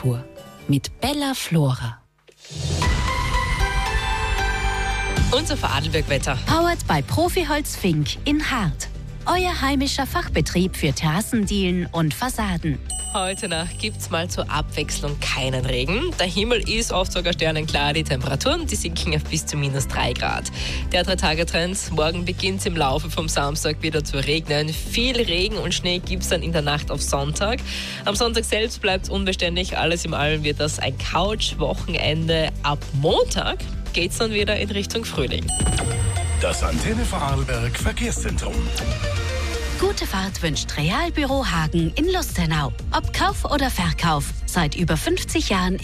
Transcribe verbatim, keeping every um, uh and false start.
Natur. Mit Bella Flora. Unser Vorarlberg-Wetter. Powered bei Profiholz Fink in Hart. Euer heimischer Fachbetrieb für Terrassendielen und Fassaden. Heute Nacht gibt's mal zur Abwechslung keinen Regen. Der Himmel ist oft sogar sternenklar. Die Temperaturen, die sinken auf bis zu minus drei Grad. Der Drei-Tage-Trend. Morgen beginnt es im Laufe vom Samstag wieder zu regnen. Viel Regen und Schnee gibt's dann in der Nacht auf Sonntag. Am Sonntag selbst bleibt es unbeständig. Alles im Allen wird das ein Couch-Wochenende. Ab Montag geht's dann wieder in Richtung Frühling. Das Antenne Vorarlberg Verkehrszentrum. Gute Fahrt wünscht Realbüro Hagen in Lustenau. Ob Kauf oder Verkauf, seit über fünfzig Jahren